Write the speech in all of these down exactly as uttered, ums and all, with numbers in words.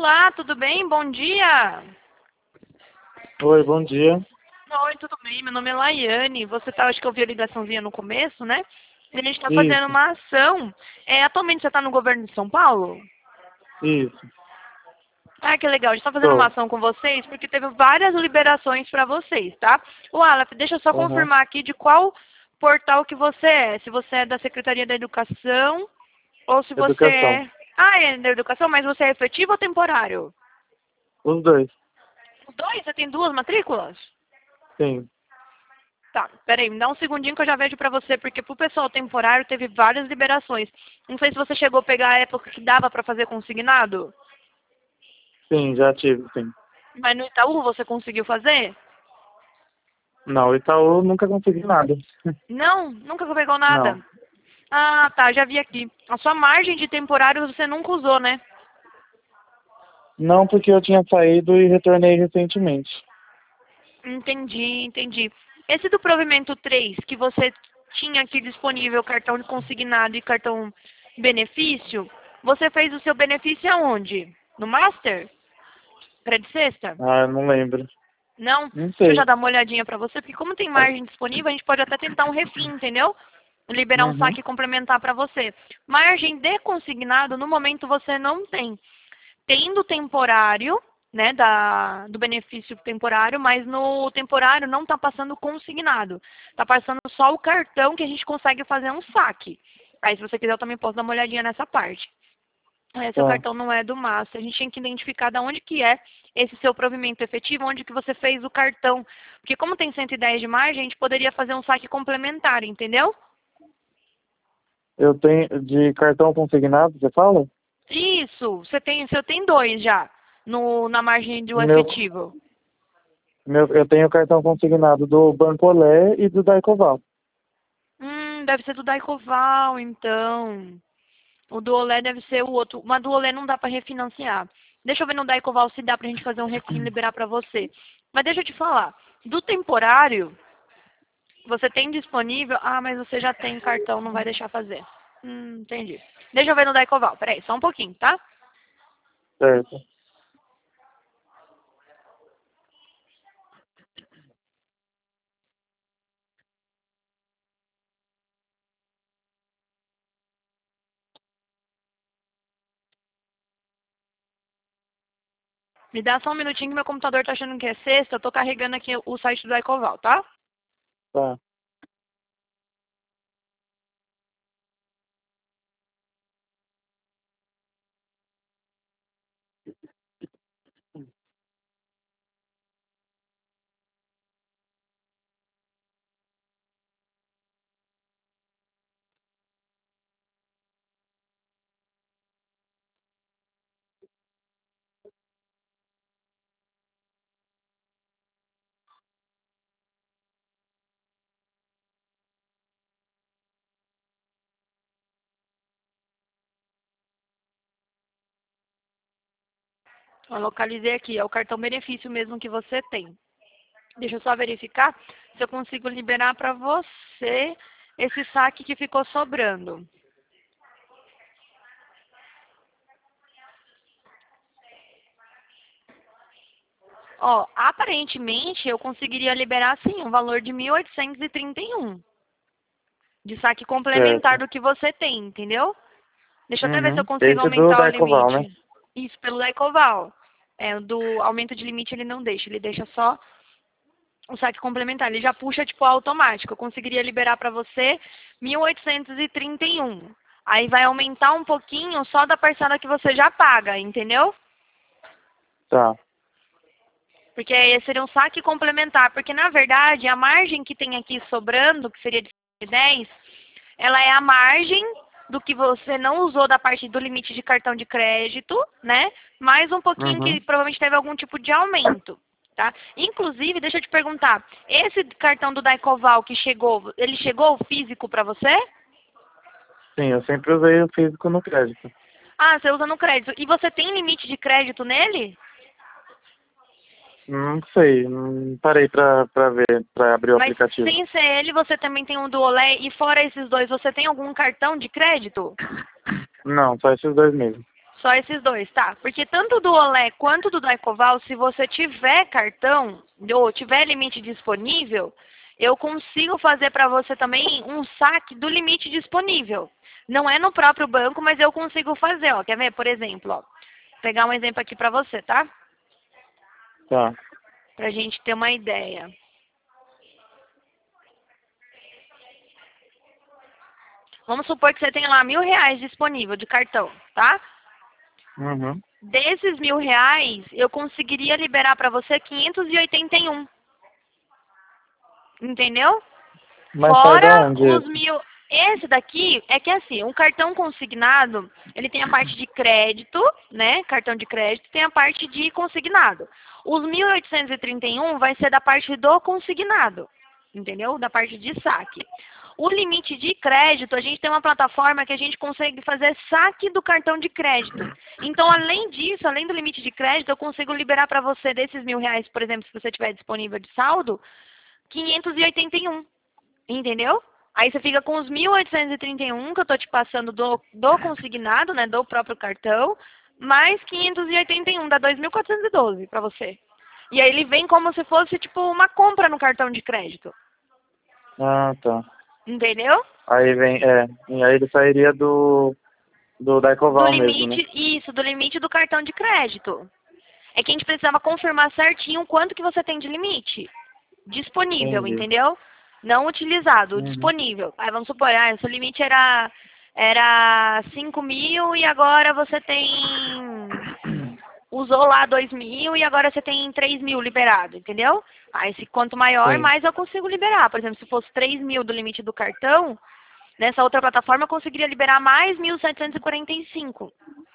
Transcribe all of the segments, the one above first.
Olá, tudo bem? Bom dia. Oi, bom dia. Oi, tudo bem? Meu nome é Laiane. Você tá, acho que eu vi a ligaçãozinha no começo, né? E a gente está fazendo Isso, uma ação. É, atualmente você está no governo de São Paulo? isso, Ah, que legal. A gente está fazendo uma tô. ação com vocês porque teve várias liberações para vocês, tá? O Aleph, deixa eu só Aham. confirmar aqui de qual portal que você é. Se você é da Secretaria da Educação ou se você Educação. é... Ah, é da Educação, mas você é efetivo ou temporário? Os dois, Os dois? Você tem duas matrículas? sim. Tá, peraí, me dá um segundinho que eu já vejo pra você, porque pro pessoal temporário teve várias liberações. Não sei se você chegou a pegar a época que dava pra fazer consignado, Sim, já tive, sim. mas no Itaú você conseguiu fazer? Não, Itaú nunca consegui nada. Não, nunca pegou nada. Não. Ah, tá, já vi aqui. A sua margem de temporário você nunca usou, né? Não, porque eu tinha saído e retornei recentemente. Entendi, entendi. Esse do provimento três, que você tinha aqui disponível cartão de consignado e cartão benefício, você fez o seu benefício aonde? No Master? Crédito sexta? Ah, eu não lembro. Não? Não Deixa eu já sei. dar uma olhadinha pra você, porque como tem margem disponível, a gente pode até tentar um refim, entendeu? Liberar um Uhum. saque complementar pra você. Margem de consignado, no momento você não tem. Tendo temporário, né, da, do benefício temporário, mas no temporário não está passando consignado. Está passando só o cartão que a gente consegue fazer um saque. Aí, se você quiser, eu também posso dar uma olhadinha nessa parte. É, seu Tá. cartão não é do Master. A gente tem que identificar de onde que é esse seu provimento efetivo, onde que você fez o cartão. Porque como tem cento e dez de margem, a gente poderia fazer um saque complementar, entendeu? Eu tenho de cartão consignado, você fala? Isso, você tem, você tem dois já no, na margem do Meu, efetivo. meu, eu tenho cartão consignado do Bancolé e do Daicoval. Hum, deve ser do Daicoval, então. O do Olé deve ser o outro. Mas do Olé não dá para refinanciar. Deixa eu ver no Daicoval se dá pra gente fazer um refin e liberar pra você. Mas deixa eu te falar. Do temporário, você tem disponível... Ah, mas você já tem cartão, não vai deixar fazer. Hum, entendi. Deixa eu ver no Daicoval. Peraí, só um pouquinho, tá? Certo. Me dá só um minutinho que meu computador tá achando que é sexta. Eu tô carregando aqui o site do Daicoval, tá? Tá. Eu localizei aqui. É o cartão benefício mesmo que você tem. Deixa eu só verificar se eu consigo liberar para você esse saque que ficou sobrando. Ó, aparentemente eu conseguiria liberar sim um valor de mil oitocentos e trinta e um de saque complementar Certo. do que você tem, entendeu? Deixa eu até ver se eu Uhum. consigo Esse é do aumentar o Daicoval, né? limite. Isso pelo Ecoval. É, do aumento de limite ele não deixa, ele deixa só o saque complementar. Ele já puxa tipo automático. Eu conseguiria liberar para você mil oitocentos e trinta e um. Aí vai aumentar um pouquinho só da parcela que você já paga, entendeu? Tá. Porque aí seria um saque complementar. Porque, na verdade, a margem que tem aqui sobrando, que seria de dez, ela é a margem do que você não usou da parte do limite de cartão de crédito, né? Mais um pouquinho Uhum. que provavelmente teve algum tipo de aumento, tá? Inclusive, deixa eu te perguntar, esse cartão do Daicoval que chegou, ele chegou físico para você? Sim, eu sempre usei o físico no crédito. Ah, você usa no crédito. E você tem limite de crédito nele? Não sei, não parei pra, pra ver, pra abrir o Mas aplicativo. sem ser ele, você também tem um do Olé. E fora esses dois, você tem algum cartão de crédito? Não, só esses dois mesmo. Só esses dois, tá? Porque tanto do Olé quanto do Daicoval, se você tiver cartão ou tiver limite disponível, eu consigo fazer para você também um saque do limite disponível. Não é no próprio banco, mas eu consigo fazer, ó. Quer ver? Por exemplo, ó. Vou pegar um exemplo aqui para você, tá? Tá. Pra gente ter uma ideia. Vamos supor que você tem lá mil reais disponível de cartão, tá? Uhum. Desses mil reais, eu conseguiria liberar para você quinhentos e oitenta e um. Entendeu? Mas sai da Fora onde os esse? mil. Esse daqui é que assim, um cartão consignado, ele tem a parte de crédito, né? Cartão de crédito, tem a parte de consignado. Os mil oitocentos e trinta e um vai ser da parte do consignado, entendeu? Da parte de saque. O limite de crédito, a gente tem uma plataforma que a gente consegue fazer saque do cartão de crédito. Então, além disso, além do limite de crédito, eu consigo liberar para você desses mil reais, por exemplo, se você tiver disponível de saldo, quinhentos e oitenta e um. Entendeu? Aí você fica com os mil oitocentos e trinta e um que eu tô te passando do, do consignado, né, do próprio cartão, mais quinhentos e oitenta e um, dá dois mil quatrocentos e doze para você. E aí ele vem como se fosse tipo uma compra no cartão de crédito. Ah, tá. Entendeu? Aí vem, é. E aí ele sairia do, do Do Daicoval mesmo, né? limite, isso, do limite do cartão de crédito. É que a gente precisava confirmar certinho quanto que você tem de limite disponível, Entendi. entendeu? Não utilizado, Uhum. disponível. Aí vamos supor, ah, seu limite era, era cinco mil e agora você tem. Usou lá dois mil e agora você tem três mil liberado, entendeu? Aí se quanto maior, Sim. mais eu consigo liberar. Por exemplo, se fosse três mil do limite do cartão, nessa outra plataforma eu conseguiria liberar mais mil setecentos e quarenta e cinco.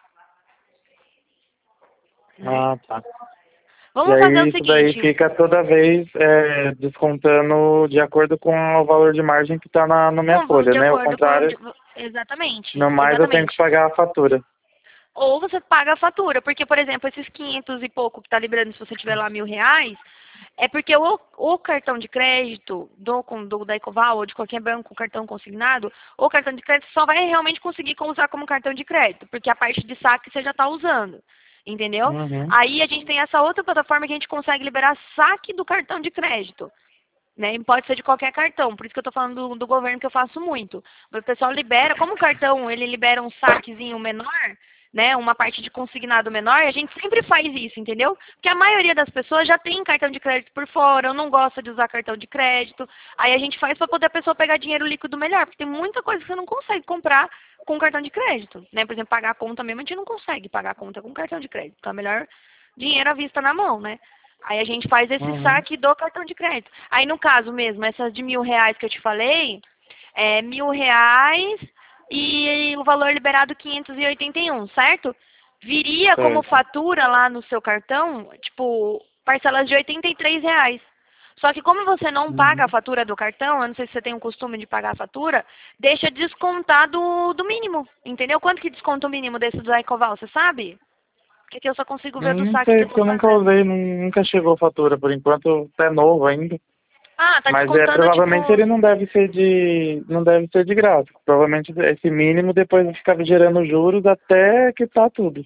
Né? Ah, tá. E Vamos fazer o aí isso daí seguinte. fica toda vez é, descontando de acordo com o valor de margem que está na, na minha Com, folha, de né? O acordo com. contrário, de- exatamente, no mais eu tenho que exatamente. pagar a fatura. Ou você paga a fatura, porque, por exemplo, esses quinhentos e pouco que está liberando, se você tiver lá mil reais, é porque o, o cartão de crédito do, com- do da Ecoval ou de qualquer banco, cartão consignado, o cartão de crédito só vai realmente conseguir usar como cartão de crédito, porque a parte de saque você já está usando, entendeu? Uhum. Aí a gente tem essa outra plataforma que a gente consegue liberar saque do cartão de crédito. Né? E pode ser de qualquer cartão, por isso que eu estou falando do, do governo que eu faço muito. O pessoal libera, como o cartão ele libera um saquezinho menor, né, uma parte de consignado menor, a gente sempre faz isso, entendeu? Porque a maioria das pessoas já tem cartão de crédito por fora, ou não gosta de usar cartão de crédito. Aí a gente faz para poder a pessoa pegar dinheiro líquido melhor, porque tem muita coisa que você não consegue comprar com cartão de crédito, né? Por exemplo, pagar a conta mesmo, a gente não consegue pagar a conta com cartão de crédito. Então é melhor dinheiro à vista na mão, né? Aí a gente faz esse Uhum. saque do cartão de crédito. Aí no caso mesmo, essas de mil reais que eu te falei, é mil reais e o valor liberado quinhentos e oitenta e um, certo? Viria como Certo. fatura lá no seu cartão, tipo, parcelas de oitenta e três reais. Só que como você não paga a Uhum. fatura do cartão, eu não sei se você tem o costume de pagar a fatura, deixa descontar do, do mínimo, entendeu? Quanto que desconta o mínimo desse do Ecoval, você sabe? Porque aqui eu só consigo ver do Não saque que sei, eu porque tô eu nunca fazendo. usei, nu- nunca chegou fatura por enquanto, é novo ainda. Ah, tá Mas é, descontando, provavelmente tipo, ele não deve ser de. Não deve ser de graça. Provavelmente esse mínimo depois ficava gerando juros até quitar tudo.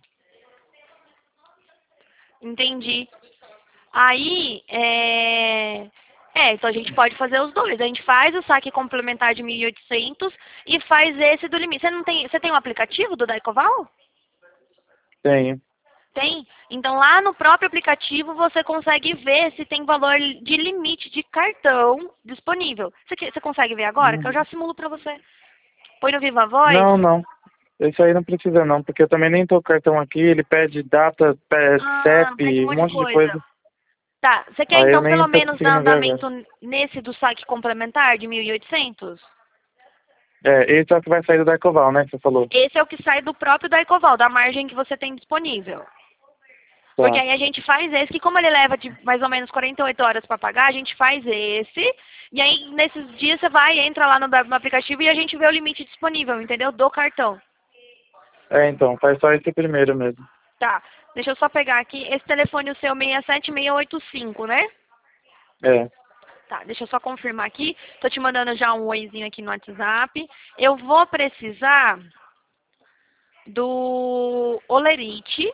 entendi. Aí, é... É, então a gente pode fazer os dois. A gente faz o saque complementar de mil e oitocentos e faz esse do limite. Você não tem, você tem um aplicativo do Daicoval? Tenho. Tem? Então lá no próprio aplicativo você consegue ver se tem valor de limite de cartão disponível. Você, que- você consegue ver agora? Que eu Uhum. já simulo pra você. Põe no Viva Voz. Não, não. Esse aí não precisa não, porque eu também nem tô com o cartão aqui, ele pede data, pede Ah, pede um C E P, um monte de monte de coisa. coisa. Tá, você quer Aí eu então nem pelo tô menos dar conseguindo ver agora. andamento nesse do saque complementar de mil e oitocentos? É, esse é o que vai sair do Darkoval, né, que você falou. Esse é o que sai do próprio Daicoval, da margem que você tem disponível. Porque Tá. aí a gente faz esse, que como ele leva de mais ou menos quarenta e oito horas para pagar, a gente faz esse. E aí nesses dias você vai, entra lá no, no aplicativo e a gente vê o limite disponível, entendeu? Do cartão. É, então, faz só esse primeiro mesmo. Tá, deixa eu só pegar aqui. Esse telefone o seu seis sete seis oito cinco, né? É. Tá, deixa eu só confirmar aqui. Tô te mandando já um oizinho aqui no WhatsApp. Eu vou precisar do Olerite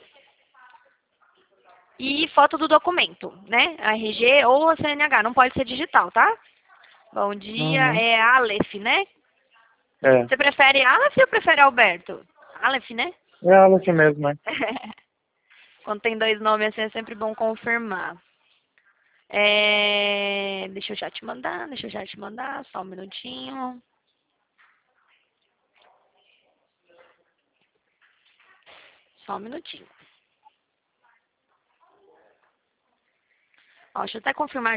e foto do documento, né? A R G ou a C N H, não pode ser digital, tá? Bom dia, Uhum. é Aleph, né? É. Você prefere Aleph ou prefere Alberto? Aleph, né? É ela aqui mesmo, né? Quando tem dois nomes assim é sempre bom confirmar. É... Deixa eu já te mandar, deixa eu já te mandar, só um minutinho. Só um minutinho. Ó, deixa eu até confirmar